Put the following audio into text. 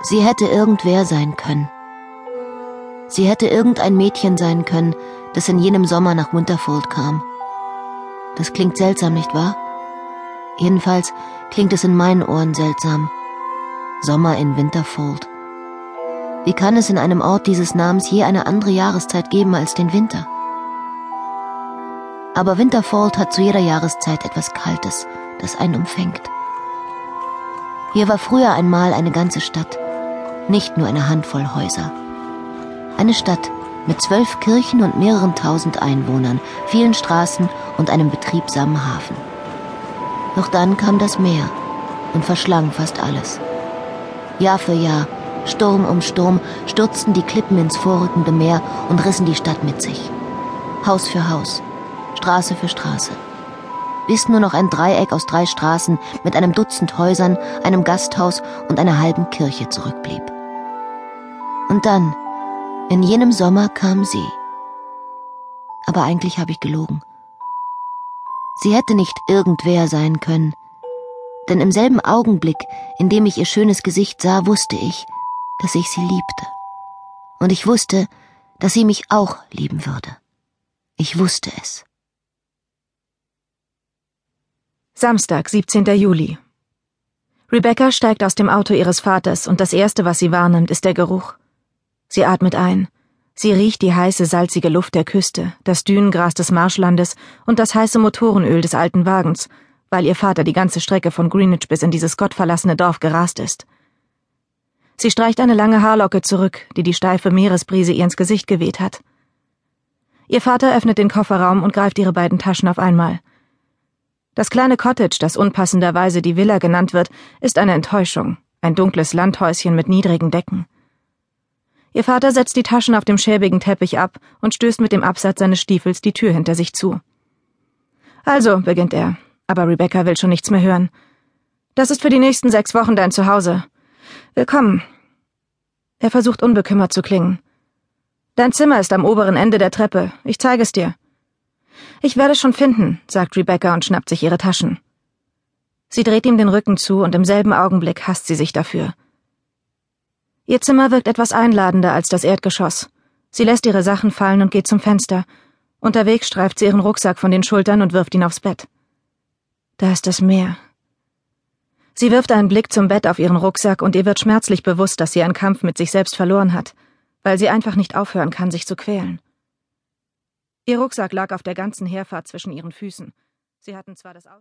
Sie hätte irgendwer sein können. Sie hätte irgendein Mädchen sein können, das in jenem Sommer nach Winterfold kam. Das klingt seltsam, nicht wahr? Jedenfalls klingt es in meinen Ohren seltsam. Sommer in Winterfold. Wie kann es in einem Ort dieses Namens je eine andere Jahreszeit geben als den Winter? Aber Winterfold hat zu jeder Jahreszeit etwas Kaltes, das einen umfängt. Hier war früher einmal eine ganze Stadt, nicht nur eine Handvoll Häuser. Eine Stadt mit 12 Kirchen und mehreren tausend Einwohnern, vielen Straßen und einem betriebsamen Hafen. Doch dann kam das Meer und verschlang fast alles. Jahr für Jahr, Sturm um Sturm, stürzten die Klippen ins vorrückende Meer und rissen die Stadt mit sich. Haus für Haus, Straße für Straße. Bis nur noch ein Dreieck aus 3 Straßen mit einem Dutzend Häusern, einem Gasthaus und einer halben Kirche zurückblieb. Und dann, in jenem Sommer, kam sie. Aber eigentlich habe ich gelogen. Sie hätte nicht irgendwer sein können, denn im selben Augenblick, in dem ich ihr schönes Gesicht sah, wusste ich, dass ich sie liebte. Und ich wusste, dass sie mich auch lieben würde. Ich wusste es. Samstag, 17. Juli. Rebecca steigt aus dem Auto ihres Vaters und das Erste, was sie wahrnimmt, ist der Geruch. Sie atmet ein. Sie riecht die heiße, salzige Luft der Küste, das Dünengras des Marschlandes und das heiße Motorenöl des alten Wagens, weil ihr Vater die ganze Strecke von Greenwich bis in dieses gottverlassene Dorf gerast ist. Sie streicht eine lange Haarlocke zurück, die die steife Meeresbrise ihr ins Gesicht geweht hat. Ihr Vater öffnet den Kofferraum und greift ihre beiden Taschen auf einmal. Das kleine Cottage, das unpassenderweise die Villa genannt wird, ist eine Enttäuschung, ein dunkles Landhäuschen mit niedrigen Decken. Ihr Vater setzt die Taschen auf dem schäbigen Teppich ab und stößt mit dem Absatz seines Stiefels die Tür hinter sich zu. Also, beginnt er, aber Rebecca will schon nichts mehr hören. Das ist für die nächsten 6 Wochen dein Zuhause. Willkommen. Er versucht unbekümmert zu klingen. Dein Zimmer ist am oberen Ende der Treppe. Ich zeige es dir. Ich werde schon finden, sagt Rebecca und schnappt sich ihre Taschen. Sie dreht ihm den Rücken zu und im selben Augenblick hasst sie sich dafür. Ihr Zimmer wirkt etwas einladender als das Erdgeschoss. Sie lässt ihre Sachen fallen und geht zum Fenster. Unterwegs streift sie ihren Rucksack von den Schultern und wirft ihn aufs Bett. Da ist das Meer. Sie wirft einen Blick zum Bett auf ihren Rucksack und ihr wird schmerzlich bewusst, dass sie einen Kampf mit sich selbst verloren hat, weil sie einfach nicht aufhören kann, sich zu quälen. Ihr Rucksack lag auf der ganzen Herfahrt zwischen ihren Füßen. Sie hatten zwar das Auto